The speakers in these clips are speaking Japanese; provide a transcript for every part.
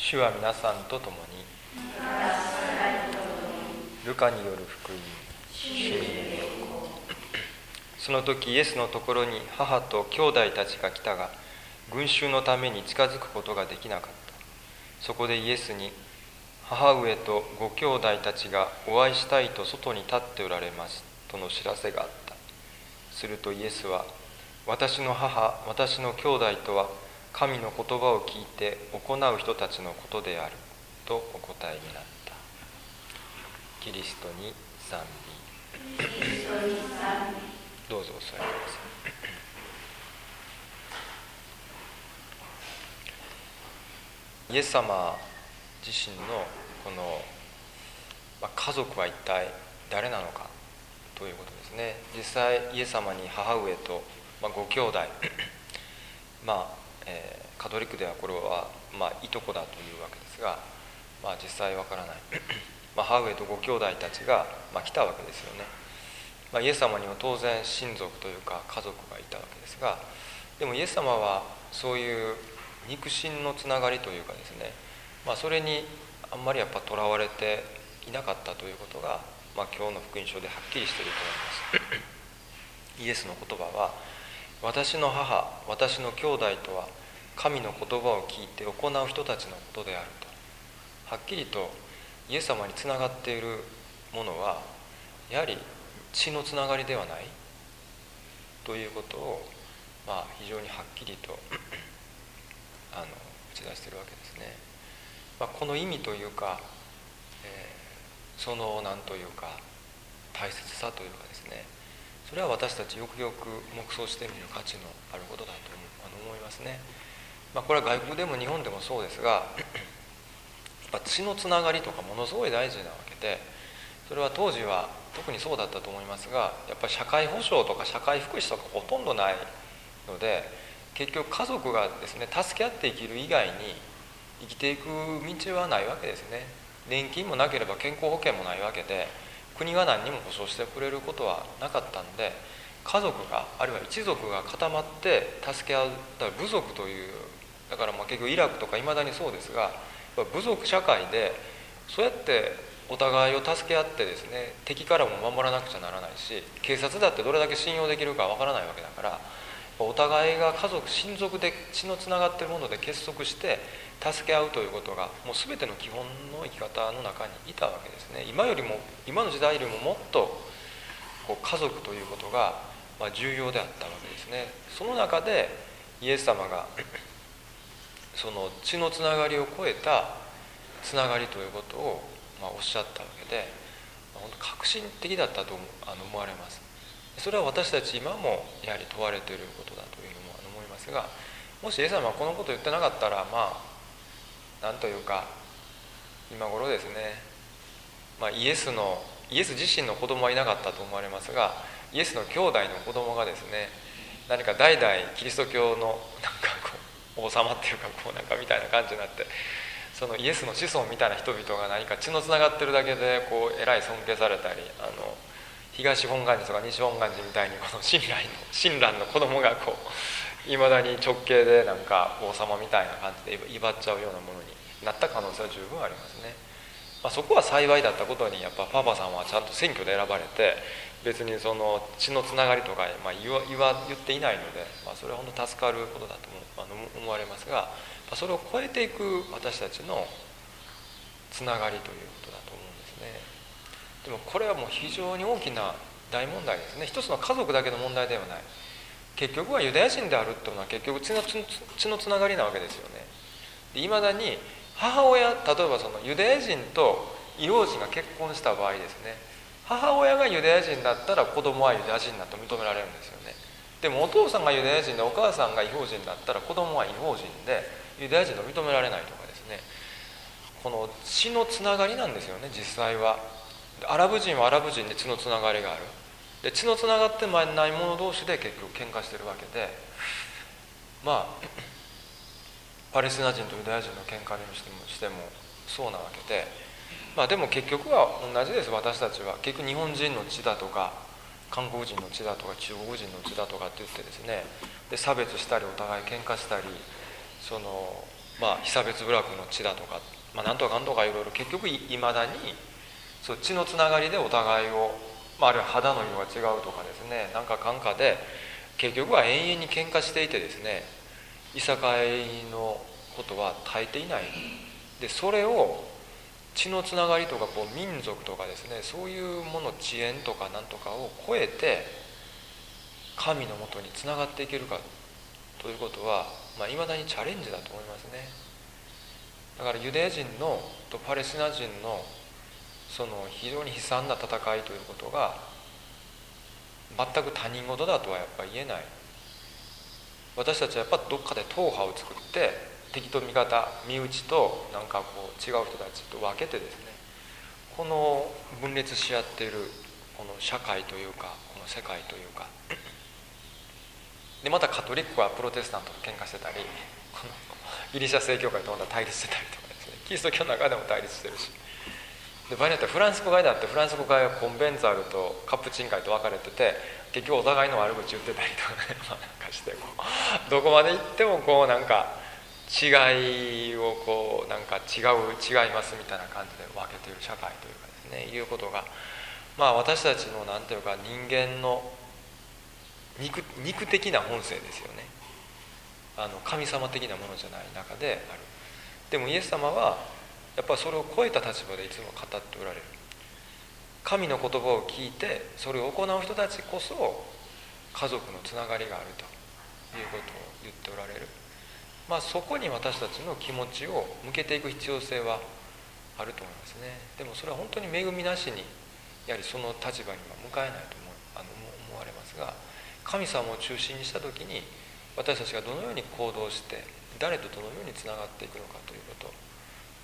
主は皆さんと共に。ルカによる福音。その時イエスのところに母と兄弟たちが来たが、群衆のために近づくことができなかった。そこでイエスに、母上とご兄弟たちがお会いしたいと外に立っておられますとの知らせがあった。するとイエスは、私の母、私の兄弟とは神の言葉を聞いて行う人たちのことであるとお答えになった。キリストに賛美。どうぞお座りください。イエス様自身のこの、家族は一体誰なのかということですね。実際イエス様に母上と、ご兄弟カトリックではこれはいとこだというわけですが、実際わからない母上とご兄弟たちが、来たわけですよね。イエス様には当然親族というか家族がいたわけですが、でもイエス様はそういう肉親のつながりというかですね、それにあんまりやっぱとらわれていなかったということが、今日の福音書ではっきりしていると思いますイエスの言葉は、私の母、私の兄弟とは神の言葉を聞いて行う人たちのことであると、はっきりとイエス様につながっているものはやはり血のつながりではないということを、非常にはっきりと打ち出しているわけですね。この意味というか、その何というか大切さというかですね、それは私たちよくよく黙想してみる価値のあることだと思いますね。これは外国でも日本でもそうですが、やっぱ血のつながりとかものすごい大事なわけで、それは当時は特にそうだったと思いますが、やっぱり社会保障とか社会福祉とかほとんどないので、結局家族がですね助け合って生きる以外に生きていく道はないわけですね。年金もなければ健康保険もないわけで、国が何にも保障してくれることはなかったんで、家族があるいは一族が固まって助け合う、だから部族という、だから結局イラクとかいまだにそうですが、部族社会でそうやってお互いを助け合ってですね、敵からも守らなくちゃならないし、警察だってどれだけ信用できるかわからないわけだから、お互いが家族親族で血のつながっているもので結束して助け合うということがもう全ての基本の生き方の中にいたわけですね。今の時代よりももっと家族ということが重要であったわけですね。その中でイエス様がその血のつながりを超えたつながりということをおっしゃったわけで、本当革新的だったと思われます。それは私たち今もやはり問われていることだというのも思いますが、もしイエス様がこのことを言ってなかったら、なんというか今頃ですね、イエス自身の子供はいなかったと思われますが、イエスの兄弟の子供がですね、何か代々キリスト教の王様っていうかみたいな感じになって、そのイエスの子孫みたいな人々が何か血のつながってるだけでえらい尊敬されたり、東本願寺とか西本願寺みたいにこの親鸞の子供がいまだに直系で王様みたいな感じで威張っちゃうようなものになった可能性は十分ありますね。そこは幸いだったことに、やっぱパパさんはちゃんと選挙で選ばれて、別にその血のつながりとか言っていないので、それは本当助かることだと思われますが、それを超えていく私たちのつながりということだと思うんですね。でもこれはもう非常に大きな大問題ですね。一つの家族だけの問題ではない。結局はユダヤ人であるっていうのは結局血のつながりなわけですよね。いまだに母親、例えばそのユダヤ人と異邦人が結婚した場合ですね、母親がユダヤ人だったら子供はユダヤ人だと認められるんですよね。でもお父さんがユダヤ人でお母さんが異邦人だったら子供は異邦人でユダヤ人と認められないとかですね、この血のつながりなんですよね。実際はアラブ人はアラブ人で血のつながりがある。で血のつながってない者同士で結局喧嘩してるわけで、パレスチナ人とユダヤ人の喧嘩にしてもそうなわけで、でも結局は同じです。私たちは結局日本人の血だとか韓国人の血だとか中国人の血だとかって言ってですね、で差別したりお互い喧嘩したり、 被差別部落の地だとか、なんとかかんとかいろいろ結局いまだにそう血のつながりでお互いを、あるいは肌の色が違うとかですね、なんかかんかで結局は永遠に喧嘩していてですね、いさかいのことは絶えていない。でそれを血のつながりとか民族とかですね、そういうもの遅延とかなんとかを超えて神のもとにつながっていけるかということは、いまだにチャレンジだと思いますね。だからユダヤ人のとパレスチナ人のその非常に悲惨な戦いということが全く他人事だとはやっぱり言えない。私たちはやっぱどっかで党派を作って敵と味方、身内となんか違う人たちと分けてですね、この分裂し合っているこの社会というかこの世界というかで、またカトリックはプロテスタントと喧嘩してたり、このギリシャ正教会とまた対立してたりとかですね、キリスト教の中でも対立してるし、で場合によってはフランス語会だってフランス語会はコンベンツァルとカプチン会と分かれてて、結局お互いの悪口言ってたりとかね、なんかしてどこまで行ってもなんか違いをなんか違いますみたいな感じで分けている社会というかですね、いうことが私たちのなんていうか人間の肉的な本性ですよね。神様的なものじゃない中である。でもイエス様はやっぱりそれを超えた立場でいつも語っておられる。神の言葉を聞いてそれを行う人たちこそ家族のつながりがあるということを言っておられる。そこに私たちの気持ちを向けていく必要性はあると思いますね。でもそれは本当に恵みなしにやはりその立場には向かえないと思われますが、神様を中心にした時に私たちがどのように行動して誰とどのようにつながっていくのかということ、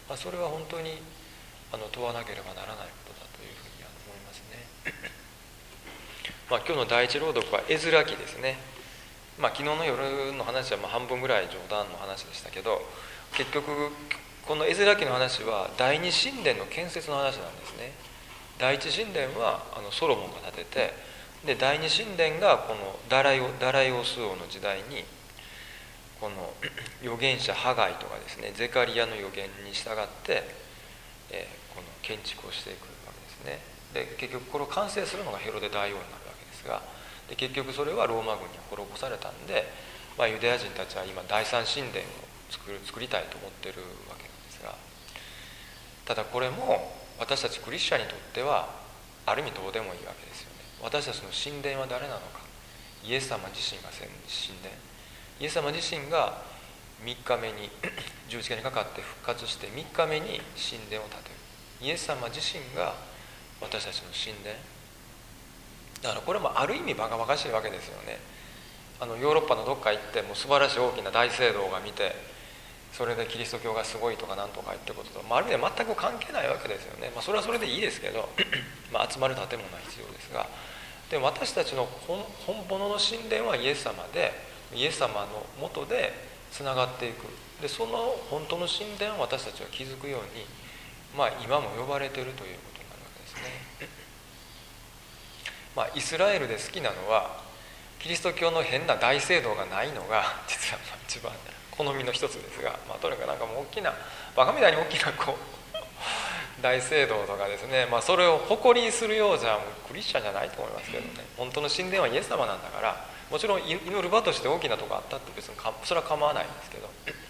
それは本当に問わなければならないことだというふうに思いますね。今日の第一朗読はエズラ記ですね。昨日の夜の話は半分ぐらい冗談の話でしたけど、結局このエズラ記の話は第二神殿の建設の話なんですね。第一神殿はソロモンが建てて、で第二神殿がこのダライオス王の時代にこの預言者ハガイとかですね、ゼカリアの預言に従って、この建築をしていくわけですね。で結局これを完成するのがヘロデ大王になるわけですが、で結局それはローマ軍に滅ぼされたんで、ユダヤ人たちは今第三神殿を作りたいと思ってるわけなんですが、ただこれも私たちクリスチャンにとってはある意味どうでもいいわけですよね。私たちの神殿は誰なのか、イエス様自身が神殿、イエス様自身が3日目に十字架にかかって復活して3日目に神殿を建てる。イエス様自身が私たちの神殿だから、これもある意味バカバカしいわけですよね。ヨーロッパのどっか行ってもう素晴らしい大きな大聖堂が見て、それでキリスト教がすごいとかなんとか言ってことと、ある意味で全く関係ないわけですよね。それはそれでいいですけど集まる建物は必要ですが、でも私たちの本物の神殿はイエス様で、イエス様のもとでつながっていく。でその本当の神殿を私たちは築くように、今も呼ばれているということになるわけですね。イスラエルで好きなのはキリスト教の変な大聖堂がないのが実は一番好みの一つですが、とにかくなんかもう大きなバカみたいに大きな大聖堂とかですね、それを誇りにするようじゃもうクリスチャンじゃないと思いますけどね。本当の神殿はイエス様なんだから、もちろん祈る場として大きなとこあったって別にそれは構わないんですけど、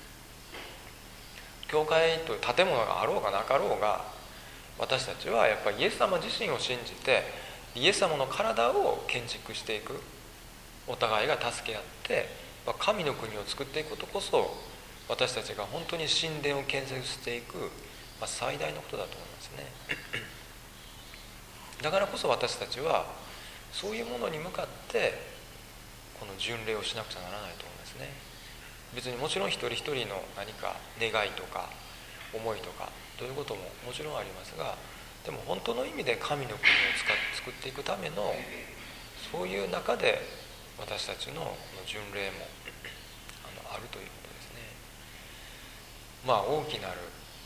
教会という建物があろうがなかろうが、私たちはやっぱりイエス様自身を信じてイエス様の体を建築していく、お互いが助け合って神の国を作っていくことこそ、私たちが本当に神殿を建設していく最大のことだと思いますね。だからこそ私たちはそういうものに向かってこの巡礼をしなくちゃならないと思いますね。別にもちろん一人一人の何か願いとか思いとかということももちろんありますが、でも本当の意味で神の国を作っていくためのそういう中で私たちの巡礼もあるということですね。大きなる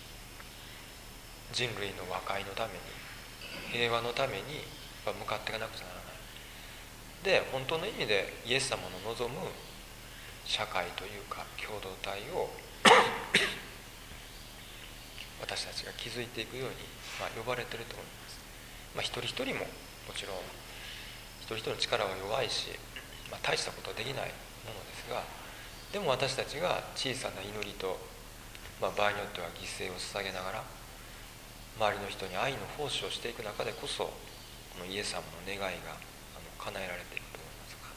人類の和解のために、平和のために向かっていかなくちゃならない。で本当の意味でイエス様の望む社会というか共同体を私たちが気づいていくように、呼ばれていると思います。一人一人ももちろん一人一人の力は弱いし、大したことはできないものですが、でも私たちが小さな祈りと、場合によっては犠牲を捧げながら周りの人に愛の奉仕をしていく中でこそ、このイエス様の願いが叶えられていくと思い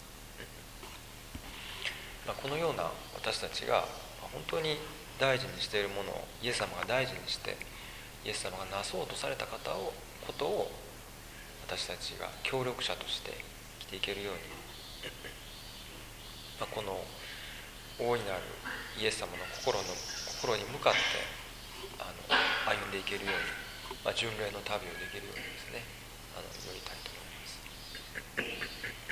ますが、このような私たちが本当に大事にしているものをイエス様が大事にして、イエス様がなそうとされたことを私たちが協力者として生きていけるように、この大いなるイエス様の心に向かって歩んでいけるように、巡礼の旅をできるようにですね、祈りたいと思います。